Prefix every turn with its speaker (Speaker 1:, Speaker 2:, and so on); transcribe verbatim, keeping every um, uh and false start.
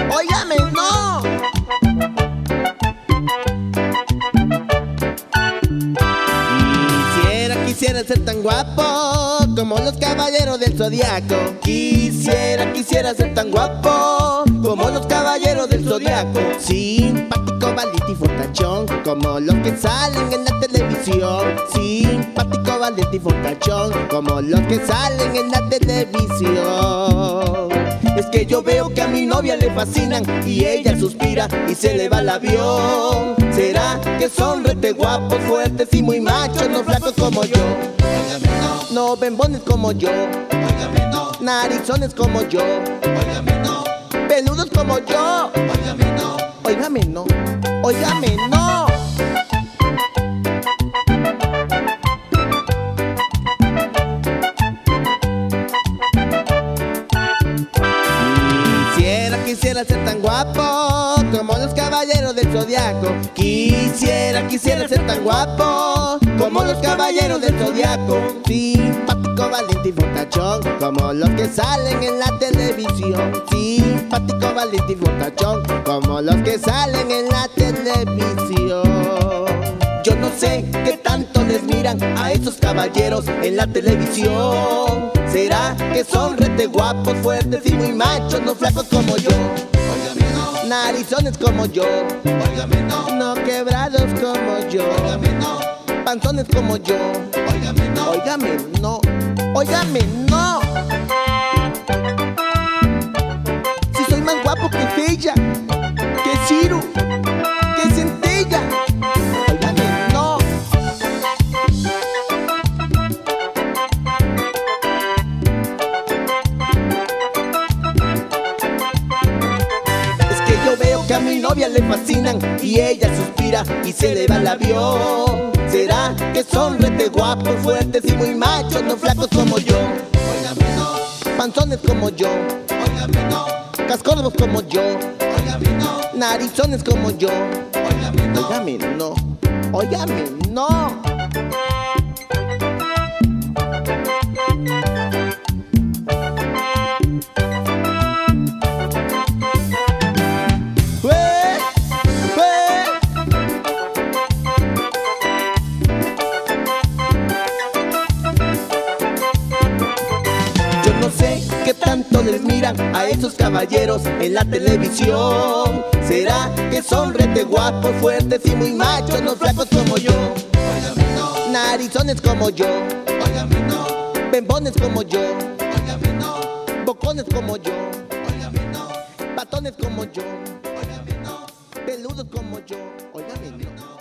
Speaker 1: Óigame, no. Quisiera, quisiera ser tan guapo como los caballeros del zodiaco. Quisiera, quisiera ser tan guapo como los caballeros del zodiaco. Simpático, valiente y fortachón como los que salen en la televisión. Simpático, valiente y fortachón como los que salen en la televisión. Es que yo veo que a mi novia le fascinan y ella suspira y se le va el avión. ¿Será que son rete guapos, fuertes y muy machos, no flacos como yo?
Speaker 2: Óigame, no.
Speaker 1: No bembones como yo.
Speaker 2: Óigame, no.
Speaker 1: Narizones como yo.
Speaker 2: Óigame, no.
Speaker 1: Peludos como yo.
Speaker 2: Óigame, no.
Speaker 1: Óigame, no. Óigame, no. Quisiera, quisiera ser tan guapo como los caballeros del zodiaco. Quisiera, quisiera ser tan guapo como los caballeros del zodiaco. Simpático, valiente y fortachón como los que salen en la televisión. Simpático, valiente y fortachón como los que salen en la televisión. Yo no sé qué tanto les miran a esos caballeros en la televisión. ¿Será que son rete guapos, fuertes y muy machos, no flacos como yo?
Speaker 2: Óigame, no.
Speaker 1: Narizones como yo.
Speaker 2: Óigame, no.
Speaker 1: No quebrados como yo.
Speaker 2: Óigame, no.
Speaker 1: Panzones como yo.
Speaker 2: Óigame, no.
Speaker 1: Óigame, no. Óigame, no. Si soy más guapo que ella, que Ciro, que Centella. Óigame, no. Es que yo veo que a mi novia le fascinan y ella suspira y se le va el avión. ¿Será que son rete guapos, fuertes y muy machos, no flacos como yo?
Speaker 2: Óigame, no.
Speaker 1: Panzones como yo.
Speaker 2: Óigame, no.
Speaker 1: Cascorvos como yo.
Speaker 2: Óigame, no.
Speaker 1: Narizones como yo.
Speaker 2: Óigame, no.
Speaker 1: Óigame, no. Óigame, no. ¡Fue! ¡Fue! Yo no sé qué tanto les miran a esos caballeros en la televisión. ¿Será que son rete guapos, fuertes y muy machos, no flacos como yo?
Speaker 2: Óigame, no.
Speaker 1: Narizones como yo.
Speaker 2: Óigame, no.
Speaker 1: Bembones como yo.
Speaker 2: Óigame, no.
Speaker 1: Bocones como yo.
Speaker 2: Óigame, no.
Speaker 1: Batones como yo.
Speaker 2: Óigame, no.
Speaker 1: Peludos como yo. Óigame, no.